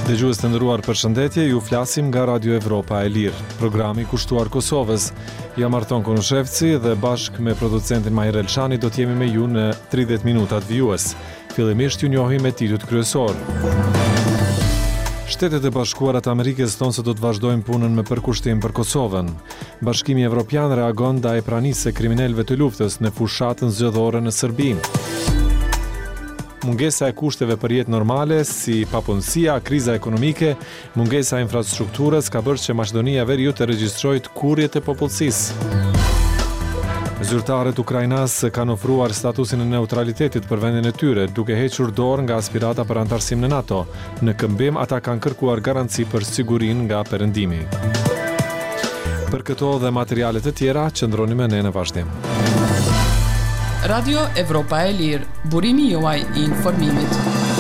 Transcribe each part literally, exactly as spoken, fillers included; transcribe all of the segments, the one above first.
Dëgjues të nderuar, përshëndetje, ju flasim nga Radio Evropa e Lirë, programi kushtuar Kosovës. Jam Arton Konushevci dhe bashkë me producentin Mahir Elshani do t'jemi me ju në tridhjetë minutat vijues. Fillimisht ju njohim me titujt kryesor. Shtetet e Bashkuara të Amerikës thonë se do të vazhdojnë punën me përkushtim për Kosovën. Bashkimi Evropian reagon ndaj pranisë së kriminalëve të luftës në fushatën zgjedhore në Serbi. Mungesa e kushteve për jetë normale, si papunësia, kriza ekonomike, mungesa e infrastrukturës ka bërë që Maqedonia e Veriut të regjistrojë kurrjet e popullsisë. Zyrtarët ukrainas kanë ofruar statusin e neutralitetit për vendin e tyre, duke hequr dorë nga aspirata për antarësim në NATO. Në këmbim ata kanë kërkuar garanci për sigurinë nga perëndimi. Për këto dhe materialet e tjera, qëndroni me ne në vazhdim. Radio Evropa e Lirë, burimi juaj i informimit.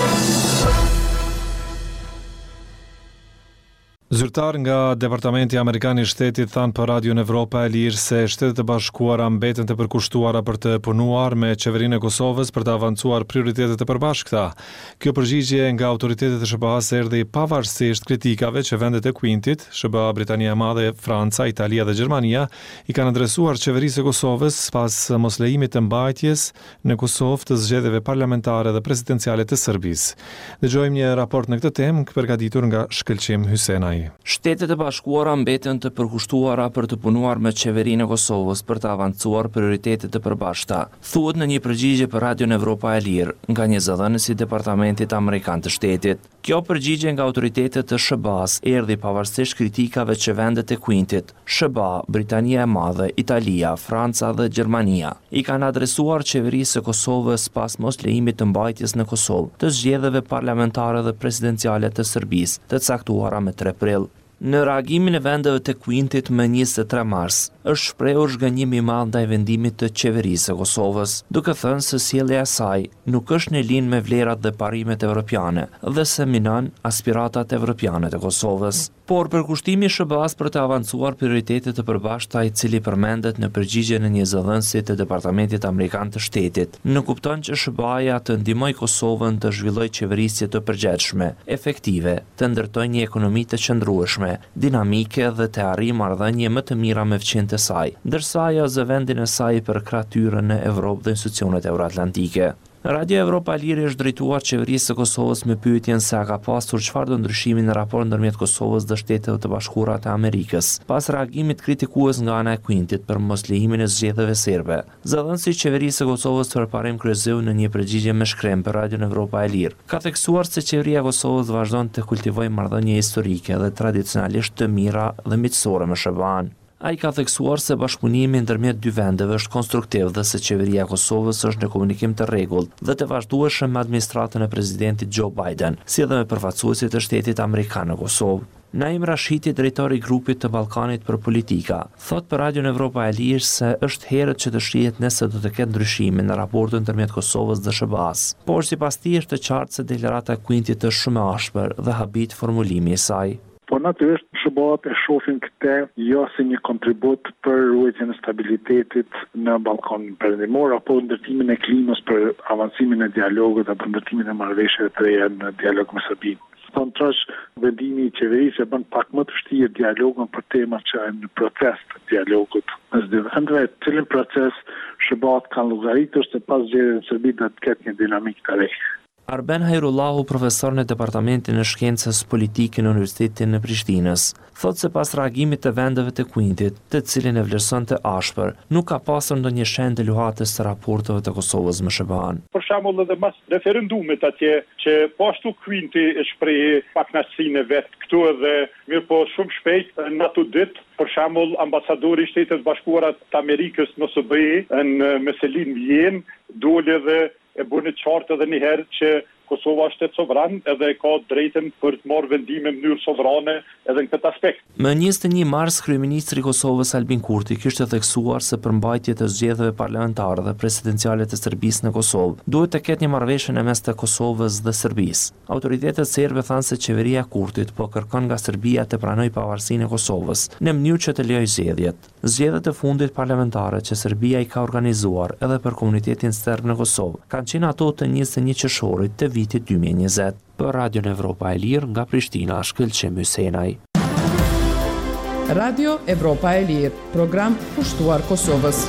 Zyrtar nga Departamenti Amerikan i Shtetit thanë për Radio Evropa e Lirë se Shtetet e Bashkuara mbeten të përkushtuara për të punuar me qeverinë e Kosovës për të avancuar prioritetet e përbashkëta. Kjo përgjigje nga autoritetet e S B A-s erdhi pavarësisht kritikave që vendet e Quintit, S B A, Britania e Madhe, Franca, Italia dhe Gjermania i kanë adresuar qeverisë e Kosovës pas mos lejimit të mbajtjes në Kosovë të zgjedhjeve parlamentare dhe presidenciale të Serbisë. Dëgjojmë një raport në këtë temë përgatitur nga Shkëlqim Hysenaj. Shtetet e Bashkuara mbeten të përkushtuara për të punuar me qeverinë e Kosovës për të avancuar prioritetet e përbashkëta, thuhet në një përgjigje për Radio Evropa e Lirë nga një zëdhënës i Departamentit Amerikan të Shtetit. Kjo përgjigje nga autoritetet të S B A-s erdhi pavarësisht kritikave që vendet e Quintit, S B A, Britania e Madhe, Italia, Franca dhe Gjermania i kanë adresuar qeverisë së Kosovës pas mos lejimit të mbajtjes në Kosovë të zgjedhjeve parlamentare dhe presidenciale të Serbisë, të caktuara me tre prill. Në reagimin e vendeve të Quintit me njëzet e tre mars, është shprehur zhgënjim i madh ndaj vendimit të qeverisë së Kosovës, duke thënë se sjellja e saj nuk është në linjë me vlerat dhe parimet evropiane dhe se minon aspiratat evropiane të Kosovës. Por përkushtimi i S B A-s për të avancuar prioritetet të përbashkëta, i cili përmendet në përgjigjen e një zëdhënësi të Departamentit Amerikan të Shtetit, në kupton që S B A-ja të ndihmojë Kosovën të zhvillojë qeverisje të përgjithshme, efektive, të ndërtojë një ekonomi të qëndrueshme, dinamike dhe të arrijë marrëdhënie më të mira me fqinjtë e saj, ndërsa ajo zë vendin e saj për kratyrën në Evropë dhe institucionet euroatlantike. Radio Evropa e Lirë është drejtuar qeverisë së Kosovës me pyetjen se a ka pasur çfarëdo ndryshimi në raport ndërmjet Kosovës dhe Shtetit të Bashkuara të Amerikës, pas reagimit kritikues nga ana e Quintit për mos lejimin e zgjedhjeve serbe. Zëdhënësi i qeverisë së Kosovës përparim kryeseu në një përgjigje me shkrem për Radio Evropa e Lirë ka theksuar se qeveria e Kosovës vazhdon të kultivojë marrëdhënie historike dhe tradicionalisht të mira dhe miqësore me S B A-n. Ai ka theksuar se bashkëpunimi ndërmjet dy vendeve është konstruktiv dhe se qeveria e Kosovës është në komunikim të rregullt dhe të vazhdueshëm me administratën e presidentit Joe Biden, si edhe me përfaqësuesit e Shtetit Amerikan në Kosovë. Naim Rashidi, drejtori i grupit të Ballkanit për politika, thot për Radio Evropa e Lirë se është herët që të shihet nëse do të ketë ndryshime në raportin ndërmjet Kosovës dhe S B A-s. Por sipas tij është të qartë se deklarata e Quintit është shumë e ashpër dhe habit formulimi i saj. Po natyrisht S B A-t e shohin këtë jo si një kontribut për ruajtjen e stabilitetit në Ballkanin Perëndimor apo ndërtimin e klimës për avancimin e dialogut apo ndërtimin e marrëveshjeve të reja në dialog me Serbinë. Thonë trash, vendimi i qeverisë e bën pak më të vështirë dialogun për tema që janë në proces të dialogut mes dy vendeve, cilin proces S B A-t kanë llogaritur se pas zgjedhjeve në Serbi do të ketë një dinamikë të re. Arben Hajrullahu, profesor në Departamentin e Shkencës Politike në Universitetin në Prishtinës, thot se pas reagimit të vendeve të Quintit, të cilin e vlerësonte ashpër, nuk ka pasur ndonjë shenjë luhatës të raporteve të Kosovës me S B A-n. Për shembull edhe mas referendumit atje që po ashtu Quinti e shprehi pakënaqësinë e vet këtu edhe mirë po shumë shpejt në ato ditë, për shembull ambasadori i Shtetit Bashkuara të Amerikës në S B A në Meselin Vjen doli dhe e bënë qartë edhe një herë që Kosova është shtet sovran edhe ka drejtën për të marrë vendime në mënyrë sovrane edhe në këtë aspekt. Më njëzet e një mars, kryeministri i Kosovës Albin Kurti kishte theksuar se përmbajtja e zgjedhjeve parlamentare dhe presidenciale të Serbisë në Kosovë duhet të ketë një marrëveshje në mes të Kosovës dhe Serbisë. Autoritetet serbe thanë se qeveria e Kurtit po kërkon nga Serbia të pranojë pavarësinë e Kosovës në mënyrë që të lejojë zgjedhjet. Zgjedhjet e fundit parlamentare që Serbia i ka organizuar edhe për komunitetin serb në Kosovë kanë qenë ato të njëzet e një qershorit të vitit dy mijë e njëzet. Për Radion Evropa e Lirë nga Prishtina, Shkëlqim Hysenaj. Radio Evropa e Lirë, program pushtuar Kosovës.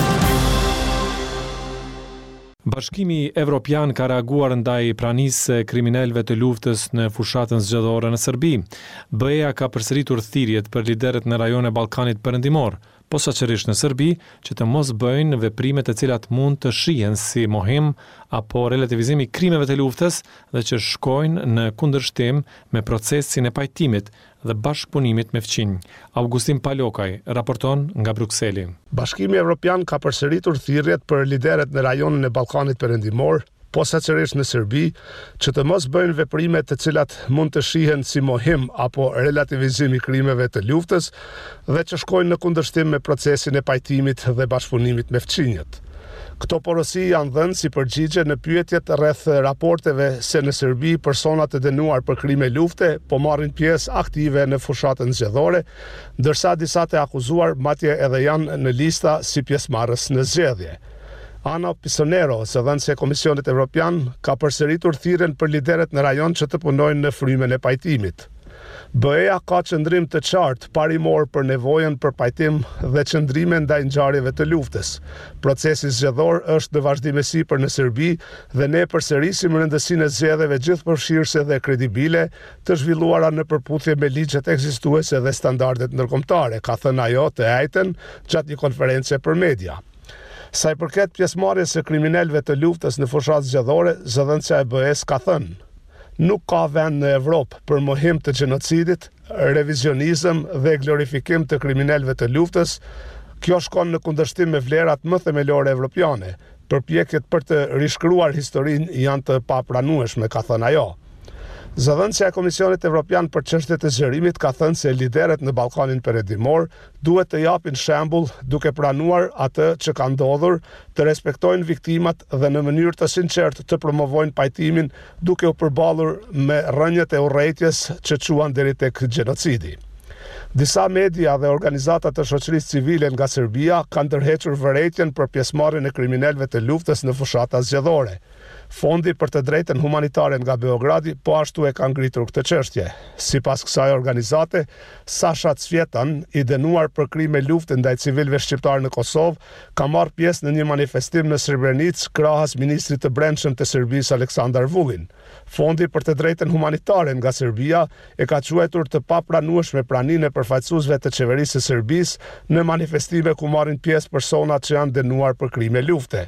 Bashkimi Evropian ka reaguar ndaj pranisë së kriminalëve të luftës në fushatën zgjedhore në Serbi. B E A ka përsëritur thirrjet për liderët në rajon e Ballkanit Perëndimor, posaçërisht në Serbi, që të mos bëjnë veprime të cilat mund të shihen si mohim apo relativizim i krimeve të luftës dhe që shkojnë në kundërshtim me procesin e pajtimit dhe bashkëpunimit me fqinj. Augustin Palokaj raporton nga Brukseli. Bashkimi Evropian ka përsëritur thirrjet për liderët në rajonin e Ballkanit Perëndimor, posaçërisht në Serbi, që të mos bëjnë veprime të cilat mund të shihen si mohim apo relativizim i krimeve të luftës dhe që shkojnë në kundërshtim me procesin e pajtimit dhe bashkëpunimit me fqinjët. Këto porosi janë dhënë si përgjigje në pyetjet rreth raporteve se në Serbi persona të dënuar për krime lufte po marrin pjesë aktive në fushatën zgjedhore, ndërsa disa të akuzuar madje edhe janë në lista si pjesëmarrës në zgjedhje. Ana Pisonero, zëdhënëse e Komisionit Evropian, ka përsëritur thirrjen për liderët në rajon që të punojnë në frymen e pajtimit. B E A ka qëndrim të qartë parimor për nevojën për pajtim dhe qëndrime ndaj ngjarjeve të luftës. Procesi zgjedhor është në vazhdimësi për në Serbi dhe ne përsërisim rëndësinë e zgjedhjeve gjithëpërfshirëse dhe kredibile të zhvilluara në përputhje me ligjet ekzistuese dhe standardet ndërkombëtare, ka thënë ajo të njëjtën gjatë një konference për media. Sa i përket pjesëmarrjes së kriminalëve të luftës në fushatë zgjedhore, zëdhënësia e B E S ka thënë: nuk ka vend në Evropë për mohim të gjenocidit, revizionizëm dhe glorifikim të kriminalëve të luftës. Kjo shkon në kundërshtim me vlerat më themelore evropiane. Përpjekjet për të rishkruar historinë janë të papranueshme, ka thënë ajo. Zëdhënësia e Komisionit Evropian për çështjet e zgjerimit ka thënë se liderët në Ballkanin Perëndimor duhet të japin shembull duke pranuar atë që ka ndodhur, të respektojnë viktimat dhe në mënyrë të sinqertë të promovojnë pajtimin duke u përballur me rrënjët e urrëties që çuan deri tek gjenocidi. Disa media dhe organizata të shoqërisë civile nga Serbia kanë ndërhequr vërejtjen për pjesëmarrjen e kriminalëve të luftës në fushata zgjedhore. Fondi për të drejtën humanitare nga Beogradi po ashtu e ka ngritur këtë çështje. Sipas kësaj organizate, Sasha Cvjetan, i dënuar për krime lufte ndaj civilëve shqiptar në Kosovë, ka marrë pjesë në një manifestim në Srebrenicë krahas ministrit të brendshëm të Serbisë Aleksandar Vulin. Fondi për të drejtën humanitare nga Serbia e ka quajtur të papranueshme praninë e përfaqësuesve të qeverisë së Serbisë në manifestime ku marrin pjesë persona që janë dënuar për krime lufte.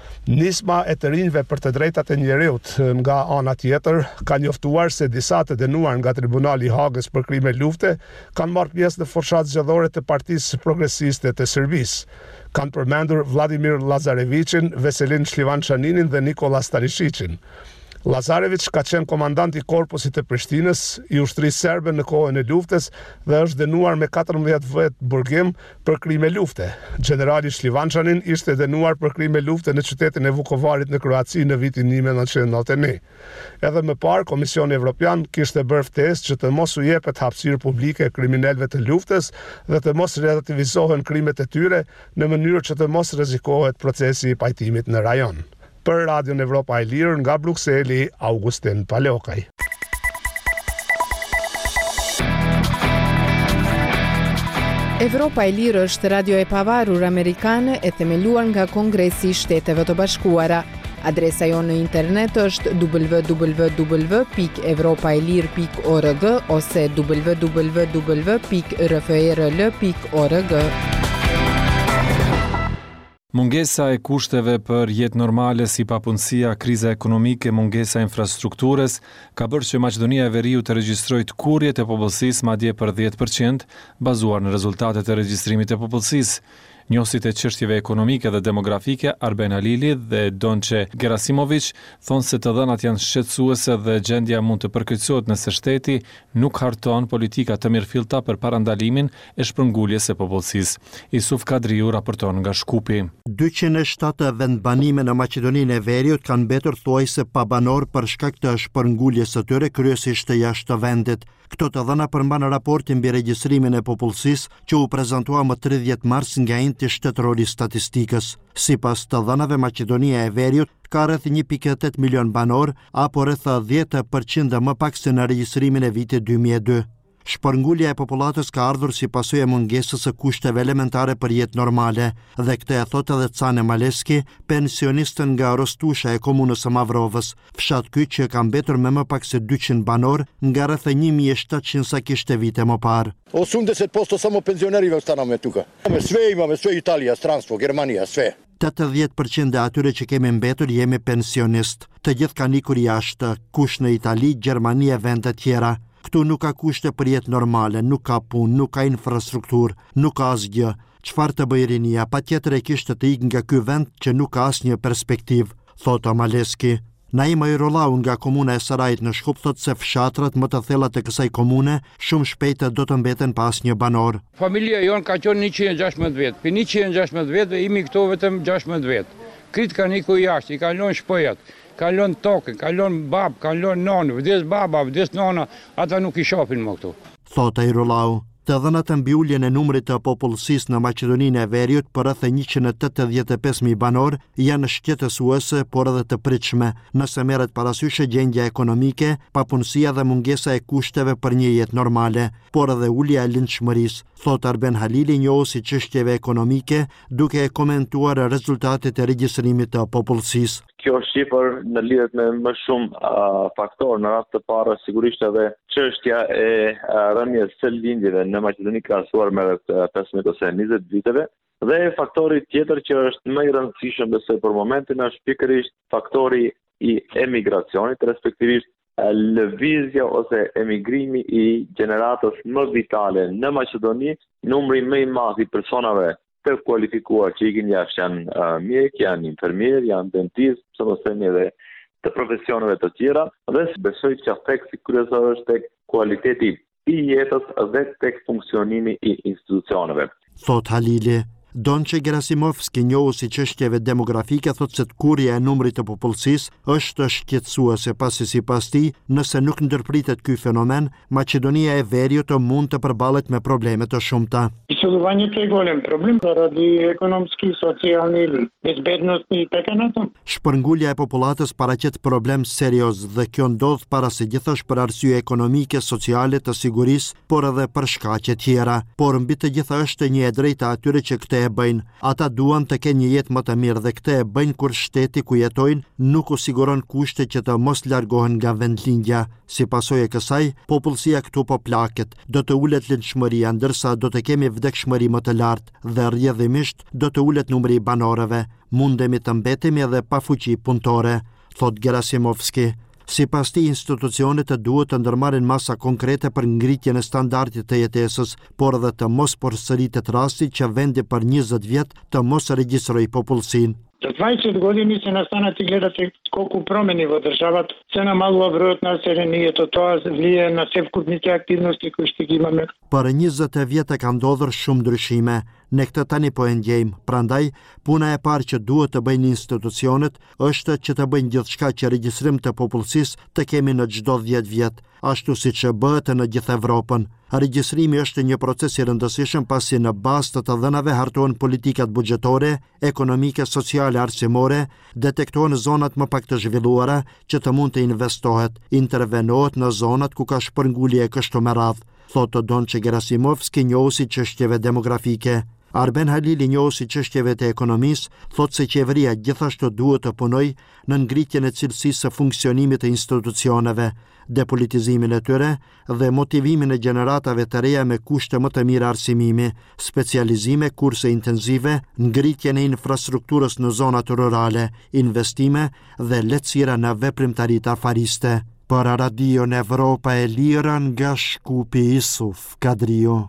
Nisma e të rinjve për të drejtat e njerëzit nga ana tjetër ka njoftuar se disa të dënuar nga Tribunali i Hagës për krime lufte kanë marrë pjesë në fushatë zgjedhore të Partisë Progresiste të Serbisë. Kanë përmendur Vladimir Lazarevicin, Veselin Shlivançaninin dhe Nikola Stanishicin. Lazarevic ka qenë komandant i korpusit të Prishtinës i ushtrisë serbe në kohën e luftës dhe është dënuar me katërmbëdhjetë vjet burgim për krime lufte. Generali Shlivançanin ishte dënuar për krime lufte në qytetin e Vukovarit në Kroaci në vitin një mijë e nëntëqind e nëntëdhjetë e një. Edhe më parë, Komisioni Evropian kishte bërë ftesë që të mos u jepet hapësirë publike kriminalëve të luftës dhe të mos relativizohen krimet e tyre në mënyrë që të mos rrezikohet procesi i pajtimit në rajon. Për Radion Evropa e Lirë nga Brukseli, Augustin Palokaj. Evropa e Lirë është radio e pavarur amerikane e themeluar nga Kongresi i Shteteve të Bashkuara. Adresa jonë në internet është w w w pikë evropaelir pikë org ose w w w pikë r f r l pikë org. Mungesa e kushteve për jetë normale si papunësia, kriza ekonomike, mungesa e infrastrukturës ka bërë që Maqedonia e Veriut të regjistrojë kurrje të popullsisë madje për dhjetë përqind, bazuar në rezultatet e regjistrimit të popullsisë. Njohësit e çështjeve ekonomike dhe demografike Arben Halili dhe Donçe Gerasimovic thonë se të dhënat janë shqetësuese dhe gjendja mund të përkeqësohet nëse shteti nuk harton politika të mirëfillta për parandalimin e shpërnguljes së popullsisë. Isuf Kadriu raporton nga Shkupi. dyqind e shtatë vendbanime në Maqedoninë e Veriut kanë mbetur thuajse pa banor për shkak të shpërnguljes së tyre kryesisht të jashtë të vendit. Këto të dhëna përmban raportin mbi regjistrimin e popullsisë që u prezantua më tridhjetë mars nga enti shtetëror i statistikës. Sipas të dhënave, Maqedonia e Veriut ka rreth një pikë tetë milion banor, apo rreth dhjetë përqind më pak se në regjistrimin e vitit dy mijë e dy. Shpërngulja e popullatës ka ardhur si pasojë e mungesës së kushteve elementare për jetë normale, dhe këtë e thot edhe Cane Maleski, pensionistën nga Rostusha e komunës së Mavrovës, fshat ky që ka mbetur me më pak se dyqind banor nga rreth një mijë e shtatëqind sa kishte vite më parë. osemdeset posto samo penzionerive stanno tuka. Me sve imamo, sve Italija, stranstvo, Germania, sve. tetëdhjetë përqind e atyre që kemi mbetur jemi pensionist. Të gjithë kanë ikur jashtë, kush në Itali, Gjermani e vende tjera. Këtu nuk ka kushte për jetë normale, nuk ka punë, nuk ka infrastrukturë, nuk ka asgjë. Çfarë të bëjë rinia, patjetër e kishte të ikë nga ky vend që nuk ka asnjë perspektivë, thotë Maleski. Naima Irolau nga komuna e Sarajit në Shkup thot se fshatrat më të thella të kësaj komune shumë shpejt do të mbeten pa asnjë banor. Familja jon ka qenë njëqind e gjashtëmbëdhjetë vjet. Për njëqind e gjashtëmbëdhjetë vjet dhe imi këto vetëm gjashtëmbëdhjetë vjet. Krit kanë iku jashtë, i kanë lënë shpëjat, kanë lënë tokën, kanë lënë bab, kanë lënë nonë, vdes baba, vdes nona, ata nuk i shohin më këtu. Thotë Irolau. Të dhënat e mbiulljen e numrit të popullsisë në Maqedoninë e Veriut për rreth njëqind e tetëdhjetë e pesë mijë banor janë shqetësuese, por edhe të pritshme, nëse merret parasysh gjendja ekonomike, papunësia dhe mungesa e kushteve për një jetë normale, por edhe ulja e lindshmërisë, thot Arben Halili, njohuesi çështjeve ekonomike, duke e komentuar rezultatet e regjistrimit të popullsisë. Kjo shqipër në lidhet me më shumë uh, faktorë. Në rast të parë sigurisht edhe çështja e uh, rënies së lindjeve në Maqedoni ka krahasuar me pesëmbëdhjetë ose njëzet viteve, dhe faktori tjetër që është më i rëndësishëm besoj për momentin është pikërisht faktori i emigracionit, respektivisht lëvizja ose emigrimi i gjeneratës më vitale në Maqedoni, numri më i madh i personave të kualifikuar që ikin jashtë janë uh, mjek, janë infermier, janë dentist, pse mos themi edhe të profesioneve të tjera, dhe besoj që aspekti kryesor është tek kualiteti i jetës dhe tek funksionimi i institucioneve. Thot Halili. Donçe Gerasimovski, njohuesi çështjeve demografike, thotë se kurrja e numrit të popullsisë është shqetësuese, pasi sipas tij, nëse nuk ndërpritet ky fenomen, Maqedonia e Veriut mund të përballet me probleme të shumta. Isolovanje to je golem problem radi ekonomski, socijalni ili bezbednosni i tekanata. Shpërngulja e popullatës paraqet problem serioz dhe kjo ndodh para së gjithësh për arsye ekonomike, sociale, të sigurisë, por edhe për shkaqe tjera. Por mbi të gjitha është një e drejta atyre që këtë e bëjnë. Ata duan të kenë një jetë më të mirë dhe këtë e bëjnë kur shteti ku jetojnë nuk u siguron kushte që të mos largohen nga vendlindja. Si pasojë e kësaj, popullsia këtu po plaket, do të ulet lindshmëria, ndërsa do të kemi vdekshmëri më të lartë dhe rrjedhimisht do të ulet numri i banorëve. Mundemi të mbetemi edhe pa fuqi punëtore, thot Gerasimovski. Si pas ti, institucionet të duhet të ndërmarrin masa konkrete për ngritjen e standardit të jetesës, por edhe të mos përsëritet rasti që vendi për njëzet vjet të mos regjistroj popullsinë. За дваесет години се настана ти гледате колку промени во државата, се намалува бројот на населението, тоа влие на севкупните активности кои што ги имаме. Për njëzet e vjet e ka ndodhur shumë ndryshime. Ne këtë tani po e ndjejmë. Prandaj, puna e parë që duhet të bëjnë institucionet është që të bëjnë gjithçka që regjistrim të popullsisë të kemi në çdo dhjetë vjet, ashtu siç e bëhet në gjithë Evropën. Regjistrimi është një proces i rëndësishëm pasi në bazë të të dhënave hartohen politikat buxhetore, ekonomike, sociale, arsimore, detektohen zonat më pak të zhvilluara që të mund të investohet, intervenohet në zonat ku ka shpërngulje kështu me radhë, thotë Donçe Gerasimovski, njohuesi çështjeve demografike. Arben Halili, njohuesi çështjeve të ekonomisë, thotë se qeveria gjithashtu duhet të punojë në ngritjen e cilësisë së funksionimit të institucioneve, depolitizimin e tyre dhe motivimin e gjeneratave të reja me kushte më të mira arsimimi, specializime, kurse intenzive, ngritjen e infrastrukturës në zonat rurale, investime dhe lehtësira në veprimtaritë afariste. Për Radio Evropa e Lira nga Shkupi, Isuf Kadrio.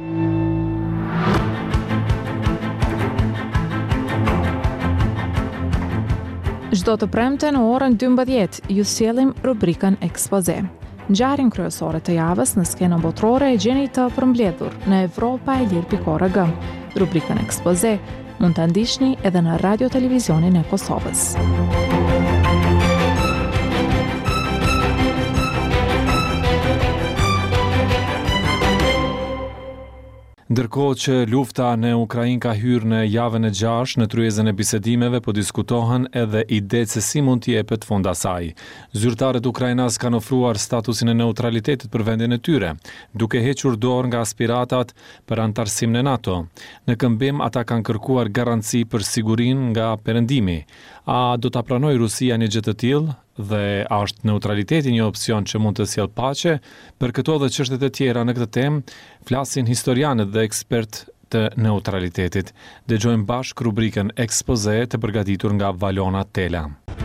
Çdo të premte në orën dymbëdhjetë ju sjellim rubrikën Ekspoze. Ngjarjen kryesore të javës në skenën botërore e gjeni të përmbledhur në evropa e lir pikë org. Rubrikën Ekspoze mund ta ndiqni edhe në Radio Televizionin e Kosovës. Ndërkohë që lufta në Ukrainë ka hyrë në javën e gjashtë, në tryezën e bisedimeve po diskutohen edhe idetë se si mund të jepet fund asaj. Zyrtarët ukrainas kanë ofruar statusin e neutralitetit për vendin e tyre, duke hequr dorë nga aspiratat për antarësim në NATO. Në këmbim ata kanë kërkuar garanci për sigurinë nga perëndimi. A do ta pranojë Rusia një gjë të tillë? Dhe a është neutraliteti një opsion që mund të sjellë paqe? Për këto dhe çështjet e tjera në këtë temë flasin historianët dhe ekspertë të neutralitetit. Dëgjojmë bashkë rubrikën Ekspoze të përgatitur nga Valona Tela.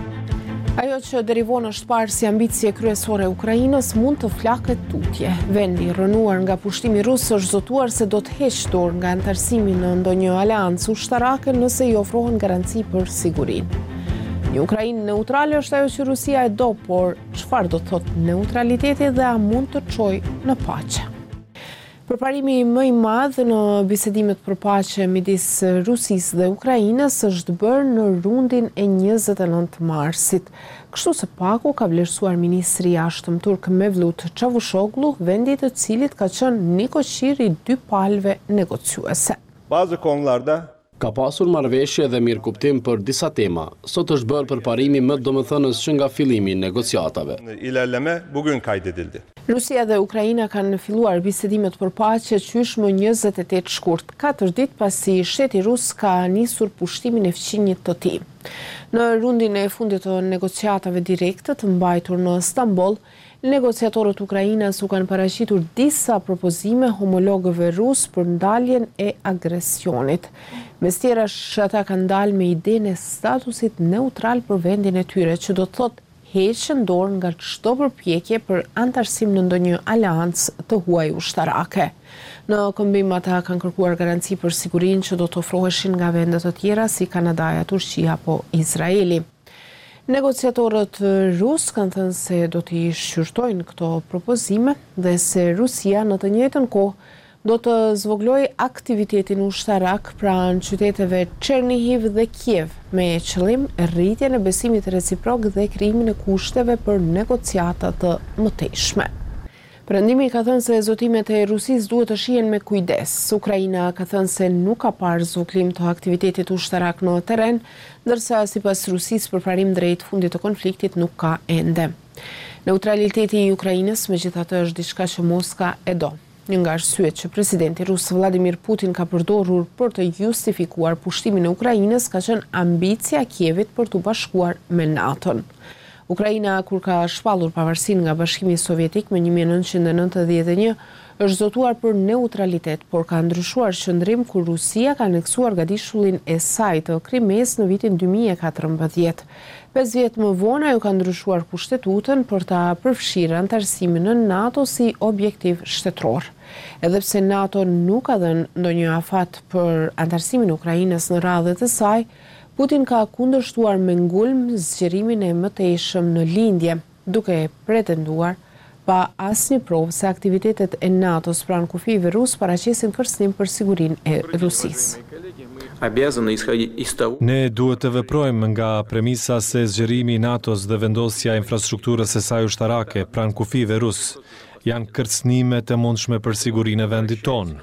Ajo që derivon është parë si ambicie kryesore e Ukrainës mund të flakët tutje. Vendi rënuar nga pushtimi rus është zotuar se do të heqë dorë nga antarësimi në ndonjë aleancë ushtarake nëse i ofrohen garanci për sigurinë. Një Ukrainë neutrale është ajo që Rusia e do, por çfarë do të thotë neutraliteti dhe a mund të çojë në paqe? Përparimi më i madh në bisedimet për paqe midis Rusisë dhe Ukrainës është bërë në rundin e njëzet e nëntë marsit. Kështu së paku ka vlerësuar ministri i jashtëm turk Mevlut Çavuşoglu, vendi i cilit ka qenë një koqir i dy palëve negociuese. Bazı konularda ka pasur marrëveshje dhe mirëkuptim për disa tema. Sot është bërë përparimi më domethënës që nga fillimi i negociatave. İlerleme bugün kaydedildi. Rusia dhe Ukraina kanë filluar bisedimet për paqe qysh më njëzet e tetë shkurt, katër ditë pasi shteti rus ka nisur pushtimin e fqinjit të tij. Në rundin e fundit të negociatave direkte të mbajtur në Stamboll, negociatorët ukrainas u kanë paraqitur disa propozime homologëve rus për ndaljen e agresionit. Mes tjerash, ata kanë dalë me idenë e statusit neutral për vendin e tyre, që do të thotë heqën dorë nga çdo përpjekje për antarësim në ndonjë aleancë të huaj ushtarake. Në këmbim ata kanë kërkuar garanci për sigurinë që do të ofroheshin nga vende të tjera si Kanadaja, Turqia apo Izraeli. Negociatorët rus kanë thënë se do t'i shqyrtojnë këto propozime dhe se Rusia në të njëjtën kohë do të zvoglojë aktivitetin ushtarak pranë qyteteve Chernihiv dhe Kiev me qëllim rritjen e besimit reciprok dhe krijimin e kushteve për negociata të mëtejshme. Perëndimi ka thënë se zotimet e Rusisë duhet të shihen me kujdes. Ukraina ka thënë se nuk ka parë zvoglim të aktivitetit ushtarak në terren, ndërsa sipas Rusisë përparim drejt fundit të konfliktit nuk ka ende. Neutraliteti i Ukrainës megjithatë është diçka që Moska e do. Një nga arsyet që presidenti rus Vladimir Putin ka përdorur për të justifikuar pushtimin e Ukrainës ka qenë ambicia e Kievit për të bashkuar me NATO-n. Ukraina, kur ka shpallur pavarësinë nga Bashkimi Sovjetik me një mijë e nëntëqind e nëntëdhjetë e një, është zotuar për neutralitet, por ka ndryshuar qëndrim kur Rusia ka aneksuar gadishullin e saj të Krimes në vitin dy mijë e katërmbëdhjetë. pesë vjet më vonë ajo ka ndryshuar kushtetutën për ta përfshirë antarësimin në NATO si objektiv shtetëror. Edhe pse NATO nuk ka dhënë ndonjë afat për antarësimin e Ukrainës në radhët e saj, Putin ka kundërshtuar me ngulm zgjerimin e mëtejshëm në lindje, duke pretenduar pa asnjë provë se aktivitetet e NATO-s pranë kufive rus paraqesin kërcënim për sigurinë e Rusisë. Ne duhet të veprojmë nga premisa se zgjerimi i NATO-s dhe vendosja e infrastrukturës së saj ushtarake pranë kufive rus janë kërcënime të mundshme për sigurinë e vendit tonë.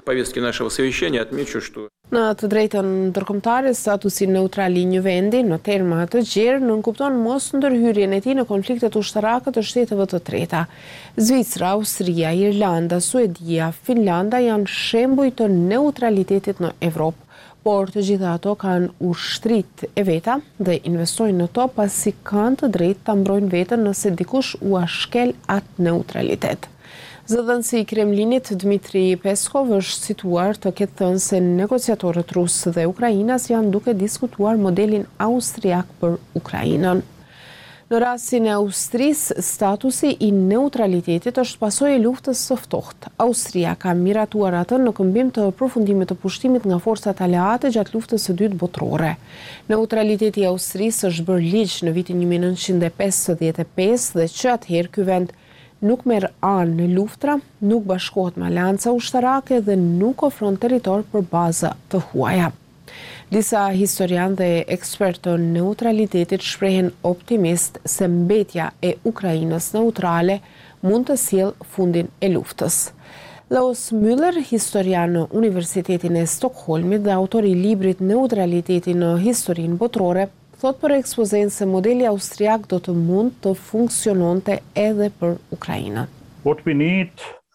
Në të drejtën ndërkombëtare, statusi neutral i një vendi në terma të gjerë nënkupton mos ndërhyrjen e tij në konfliktet ushtarake të shteteve të treta. Zvicra, Austria, Irlanda, Suedia, Finlanda janë shembuj të neutralitetit në Evropë, por të gjitha ato kanë ushtrit e veta dhe investojnë në to pasi kanë të drejtë ta mbrojnë veten nëse dikush u ashkel atë neutralitet. Zëdhënësi i Kremlinit Dmitri Peskov është situar të ketë thënë se negociatorët rusë dhe ukrainas janë duke diskutuar modelin austriak për Ukrainën. Në rastin e Austrisë, statusi i neutralitetit është pasojë e luftës së ftohtë. Austria ka miratuar atë në këmbim të përfundimit të pushtimit nga forcat aleate gjatë luftës së dytë botërore. Neutraliteti i Austrisë është bërë ligj në vitin një mijë e nëntëqind e pesëdhjetë e pesë dhe që atëherë ky vend nuk merr anë në luftra, nuk bashkohet me aleanca ushtarake dhe nuk ofron territor për baza të huaja. Disa historianë dhe ekspertë të neutralitetit shprehen optimist se mbetja e Ukrainës neutrale mund të sjellë fundin e luftës. Laos Müller, historian në Universitetin e Stockholmit dhe autori i librit Neutraliteti në historinë botërore, thot për ekspozen se modeli austriak do të mund të funksiononte edhe për Ukrainën. What we need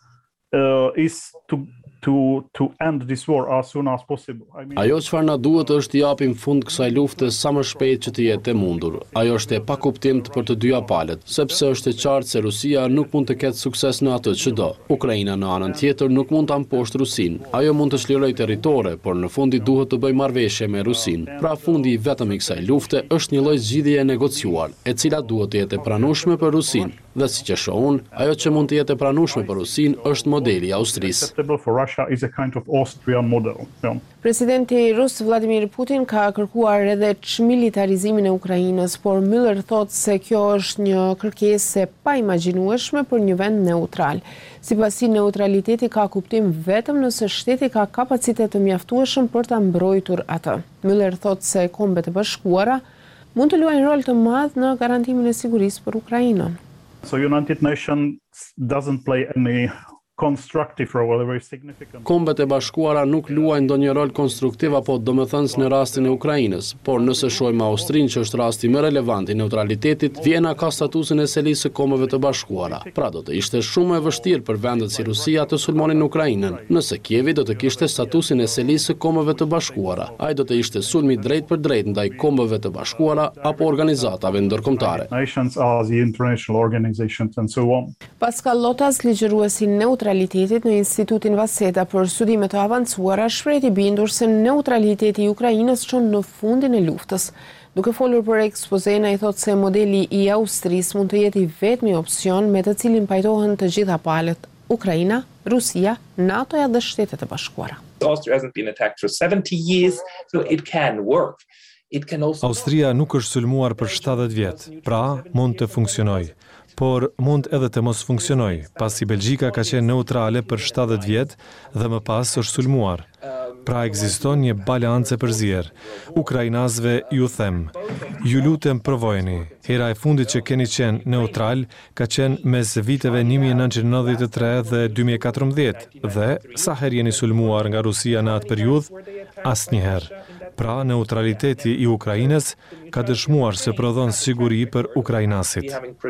uh, is to To, to end this war as soon as possible. I mean... Ajo çfarë na duhet është të japim fund kësaj lufte sa më shpejt që të jetë e mundur. Ajo është e pakuptimt për të dyja palët, sepse është e qartë se Rusia nuk mund të ketë sukses në atë që do. Ukraina në anën tjetër nuk mund ta mposhtë Rusinë. Ajo mund të çlirojë territore, por në fundi duhet të bëjë marrëveshje me Rusinë. Pra fundi i vetëm i kësaj lufte është një lloj zgjidhjeje e negociuar, e cila duhet të jetë e pranueshme për Rusinë. Dhe siç e shoh unë, ajo që mund të jetë e pranueshme për Rusinë është modeli i Austrisë. Is a kind of Austrian model. Yeah. Presidenti rus Vladimir Putin ka kërkuar edhe çmilitarizimin e Ukrainës, por Müller thot se kjo është një kërkesë e paimagjinueshme për një vend neutral. Sipas tij, neutraliteti ka kuptim vetëm nëse shteti ka kapacitet të mjaftueshëm për ta mbrojtur atë. Müller thot se Kombet e Bashkuara mund të luajnë rol të madh në garantimin e sigurisë për Ukrainën. So United Nations doesn't play any constructive role, very significant. Kombet e Bashkuara nuk luajnë ndonjë rol konstruktiv apo domethënës në rastin e Ukrainës, por nëse shohim Austrinë që është rasti më relevant i neutralitetit, Viena ka statusin e selisë së Kombeve të Bashkuara. Pra do të ishte shumë e vështirë për vendet si Rusia të sulmonin Ukrainën, nëse Kievi do të kishte statusin e selisë së Kombeve të Bashkuara. Ai do të ishte sulmi drejt për drejt ndaj Kombeve të Bashkuara apo organizatave ndërkombëtare. Nations are the international organizations and so on. Pascal Lotas, ligjëruesi neutralitetit në Institutin Vaseta për studime të avancuara, shpreh i bindur se neutraliteti i Ukrainës çon në fundin e luftës. Duke folur për ekspozen, ai thotë se modeli i Austrisë mund të jetë i vetmi opsion me të cilin pajtohen të gjitha palët: Ukraina, Rusia, NATO-ja dhe Shtetet e Bashkuara. Austria hasn't been attacked for seventy years, so it can work. It can also... Austria nuk është sulmuar për shtatëdhjetë vjet, pra mund të funksionojë. Por mund edhe të mos funksionoj, pasi Belgjika ka qenë neutrale për shtatëdhjetë vjet dhe më pas është sulmuar. Pra ekziston një balancë e përzier. Ukrainasve ju them, ju lutem provojeni. Hera e fundit që keni qenë neutral ka qenë mes viteve një mijë e nëntëqind e nëntëdhjetë e tre dhe dy mijë e katërmbëdhjetë dhe sa herë jeni sulmuar nga Rusia në atë periudhë? Asnjëherë. Pra neutraliteti i Ukrainës ka dëshmuar se prodhon siguri për ukrainasit.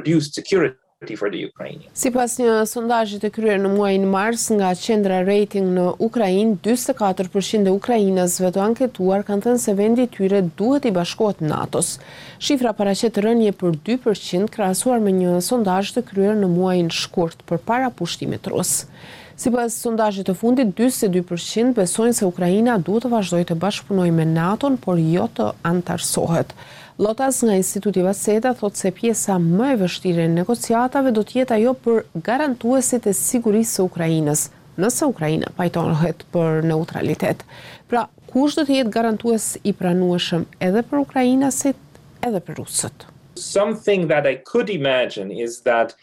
Sipas një sondazhi të kryer në muajin mars nga qendra rating në Ukrainë, njëzet e katër përqind e ukrainasve të anketuar kanë thënë se vendi i tyre duhet i bashkohet NATO-s. Shifra paraqet rënje për dy përqind krahasuar me një sondazh të kryer në muajin shkurt përpara pushtimit rus. Sipas sondazhit të fundit, njëzet e dy përqind besojnë se Ukraina duhet të vazhdojë të bashkëpunojë me NATO-n, por jo të antarësohet. Lotas nga Instituti Vaseta thot se pjesa më e vështirë e negociatave do të jetë ajo për garantuesit e sigurisë së Ukrainës, nëse Ukraina pajtohet për neutralitet. Pra, kush do të jetë garantues i pranueshëm edhe për ukrainasit, edhe për rusët? Something that I could imagine is that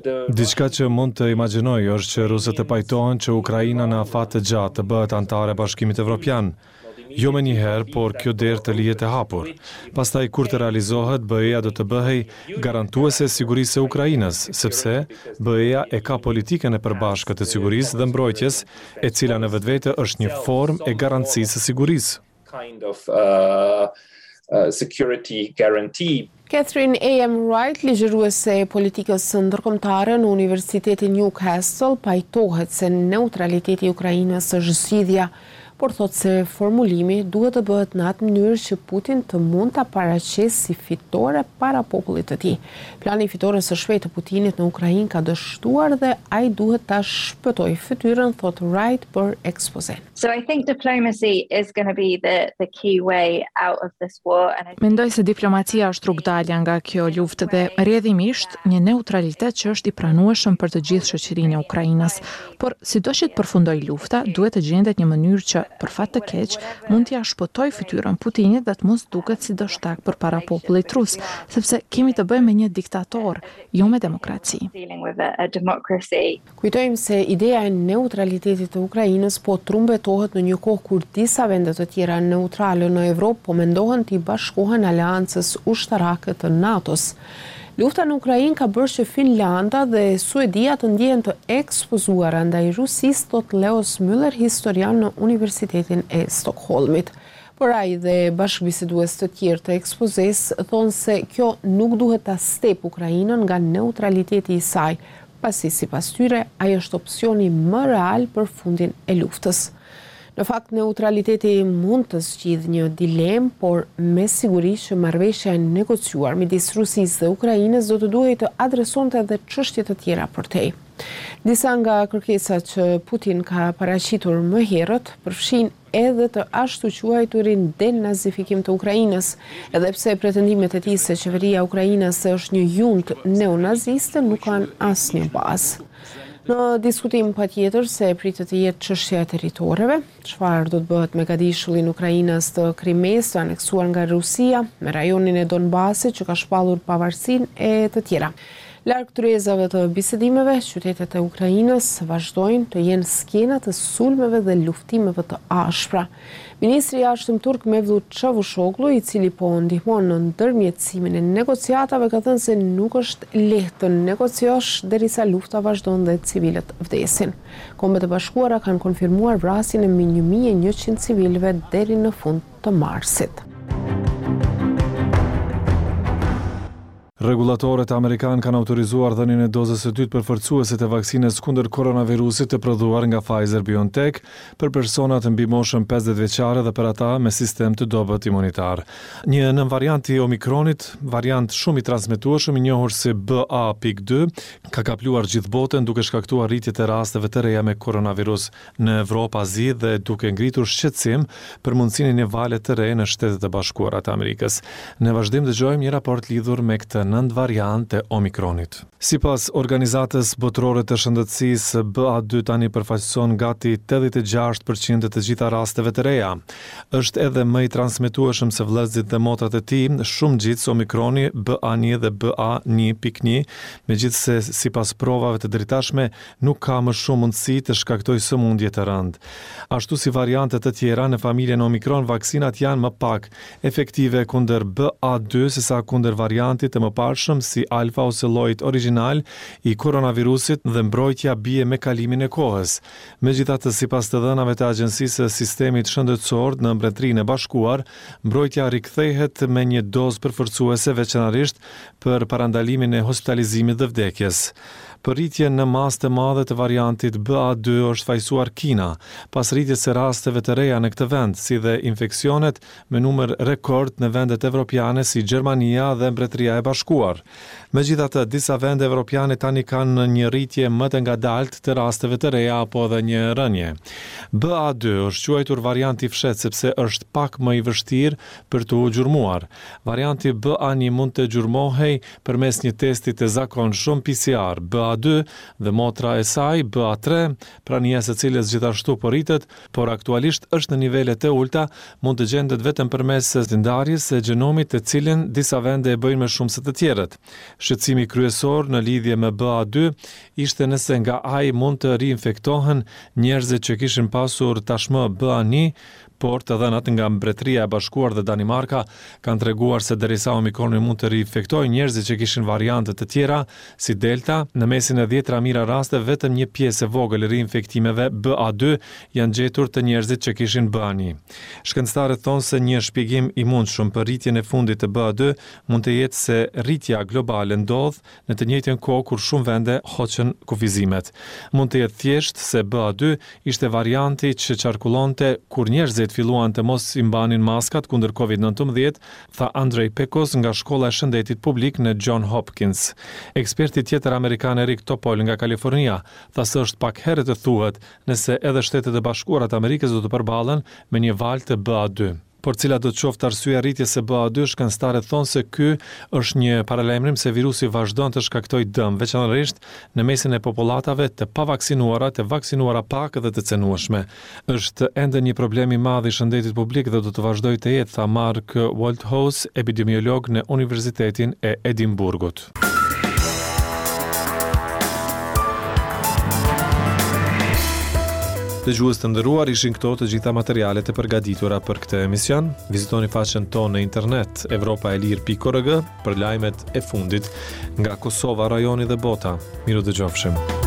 Diçka që mund të imagjinoj është që rusët e pajtohen që Ukraina në afat të gjatë të bëhet antare e Bashkimit Evropian. Jo me njëherë, por kjo derë të lihet e hapur. Pastaj kur të realizohet, B E A do të bëhej garantuese e sigurisë së Ukrainës, sepse B E A e ka politikën e përbashkët të sigurisë dhe mbrojtjes, e cila në vetvete është një formë e garancisë së sigurisë. Kind of uh, uh, security guarantee. Catherine A M Wright, ligjëruese e politikës ndërkombëtare në Universitetin Newcastle, pajtohet se neutraliteti i Ukrainës është zgjidhja, por thot se formulimi duhet të bëhet në atë mënyrë që Putin të mund ta paraqesë si fitore para popullit të tij. Plani fitores së shpejtë të Putinit në Ukrainë ka dështuar dhe ai duhet ta shpëtojë fytyrën, thot Wright për ekspozen. So I think diplomacy is going to be the the key way out of this war. And Mendoj se diplomacia është rrugdalja nga kjo luftë dhe rrjedhimisht një neutralitet që është i pranueshëm për të gjithë shoqërinë e Ukrainës. Por sido që të përfundojë lufta, duhet të gjendet një mënyrë që për fat të keq mund t'ia shpëtoj fytyrën Putinit dhe të mos duket si dështak përpara popullit rus, sepse kemi të bëjmë me një diktator, jo me demokraci. Kujtojmë se ideja e neutralitetit të Ukrainës po trumbetohet në një kohë kur disa vende të tjera neutrale në Evropë po mendohen t'i bashkohen aleancës ushtarake të NATO-s. Lufta në Ukrainë ka bërë që Finlanda dhe Suedia të ndjehen të ekspozuara ndaj Rusisë, thot Leos Müller, historian në Universitetin e Stockholmit. Por ai dhe bashkëbisedues të tjerë të ekspozesë thonë se kjo nuk duhet ta step Ukrainën nga neutraliteti i saj, pasi sipas tyre ai është opsioni më real për fundin e luftës. Në fakt, neutraliteti mund të zgjidhë një dilemë, por me siguri që marrëveshja e negociuar midis Rusisë dhe Ukrainës do të duhej të adresonte edhe çështje të tjera përtej. Disa nga kërkesat që Putin ka paraqitur më herët përfshin edhe të ashtu quajturin denazifikim të Ukrainës, edhe pse pretendimet e tij se qeveria e Ukrainës është një juntë neonaziste nuk kanë asnjë bazë. Në diskutim patjetër se pritet të jetë çështja e territoreve, çfarë do të bëhet me gadishullin Ukrainës të Krimes të aneksuar nga Rusia, me rajonin e Donbasit që ka shpallur pavarësinë e të tjera. Larg tryezave të bisedimeve, qytetet e Ukrainës vazhdojnë të jenë skena të sulmeve dhe luftimeve të ashpra. Ministri i Jashtëm turk Mevlut Çavuşoglu, i cili po ndihmon në ndërmjetësimin e negociatave, ka thënë se nuk është lehtë të negociosh derisa lufta vazhdon dhe civilët vdesin. Kombet e Bashkuara kanë konfirmuar vrasjen e mbi një mijë e njëqind civilëve deri në fund të marsit. Regulatorët amerikanë kanë autorizuar dhënien e dozës së dytë përforcuesit e vaksinës kundër koronavirusit të prodhuar nga Pfizer-BioNTech për personat mbi moshën pesëdhjetë vjeçare dhe për ata me sistem të dobët imunitar. Një nën variant i Omikronit, variant shumë i transmetueshëm i njohur si B A dy, ka kapluar gjithë botën duke shkaktuar rritje të rasteve të reja me koronavirus në Evropë, Azi dhe duke ngritur shqetësim për mundësinë e një vale të re në Shtetet e Bashkuara të Amerikës. Në vazhdim dëgjojmë një raport lidhur me këtë nënt variant e Omikronit. Sipas Organizatës Botërore të Shëndetësisë, B A dy tani përfaqëson gati tetëdhjetë e gjashtë përqind të gjitha rasteve të reja. Është edhe më i transmetueshëm se vëllezërit dhe motrat e tij, shumë gjithë Omikroni B A një dhe B A një pikë një, megjithse sipas provave të dritashme nuk ka më shumë mundësi të shkaktojë sëmundje të rëndë. Ashtu si variantet të tjera në familjen Omikron, vaksinat janë më pak efektive kundër B A dy sesa kundër variantit të mëparshëm si alfa ose llojit origjinal i koronavirusit dhe mbrojtja bie me kalimin e kohës. Megjithatë, sipas të dhënave të Agjencisë së Sistemit Shëndetësor në Mbretërinë e Bashkuar, mbrojtja rikthehet me një dozë përforcuese veçanërisht për parandalimin e hospitalizimit dhe vdekjes. Për rritjen në masë të madhe të variantit B A dy është fajsuar Kina, pas rritjes së rasteve të reja në këtë vend, si dhe infeksionet me numër rekord në vendet evropiane si Gjermania dhe Mbretëria e Bashkuar. Megjithatë, disa vende evropiane tani kanë një rritje më të ngadaltë të rasteve të reja apo edhe një rënje. B A dy është quajtur varianti fshet sepse është pak më i vështirë për të u gjurmuar. Varianti B A një mund të gjurmohej përmes një testi të zakonshëm P C R. B A dy dhe motra e saj B A tre, prania së cilës gjithashtu po rritet, por aktualisht është në nivele të ulta, mund të gjendet vetëm përmes ndarjes së gjenomit, të cilën disa vende e bëjnë më shumë se të tjerët. Shqetësimi kryesor në lidhje me B A dy ishte nëse nga ai mund të riinfektohen njerëzit që kishin pasur tashmë B A një, por të dhënat nga Mbretëria e Bashkuar dhe Danimarka kanë treguar se derisa Omikroni mund të riinfektojë njerëzit që kishin variante të tjera si Delta, në mesin e dhjetra mijëra raste vetëm një pjesë e vogël e riinfektimeve B A dy janë gjetur të njerëzit që kishin B A një. Shkencëtarët thonë se një shpjegim i mundshëm për rritjen e fundit të B A dy mund të jetë se rritja globale ndodh në të njëjtën kohë kur shumë vende hoqën kufizimet. Mund të jetë thjesht se B A dy ishte varianti që qarkullonte kur njerëzit filluan të mos i mbanin maskat kundër COVID nëntëmbëdhjetë, tha Andrej Pekos nga Shkolla e Shëndetit Publik në John Hopkins. Eksperti tjetër amerikan Eric Topol nga Kalifornia tha se është pak herë të thuhet nëse edhe Shtetet e Bashkuara të Amerikës do të përballen me një valë të B A dy. Por cila do të qoftë arsyeja rritjes së B A dy, shkencëtarët thonë se ky është një paralajmërim se virusi vazhdon të shkaktojë dëm, veçanërisht në mesin e popullatave të pavaksinuara, të vaksinuara pak dhe të cenueshme. Është ende një problem i madh i shëndetit publik dhe do të vazhdojë të jetë, tha Mark Walthouse, epidemiolog në Universitetin e Edimburgut. Dëgjues të nderuar, ishin këto të gjitha materialet e përgatitura për këtë emision. Vizitoni faqen tonë në internet europa e lir pikë org për lajmet e fundit nga Kosova, rajoni dhe bota. Miru dëgjofshim.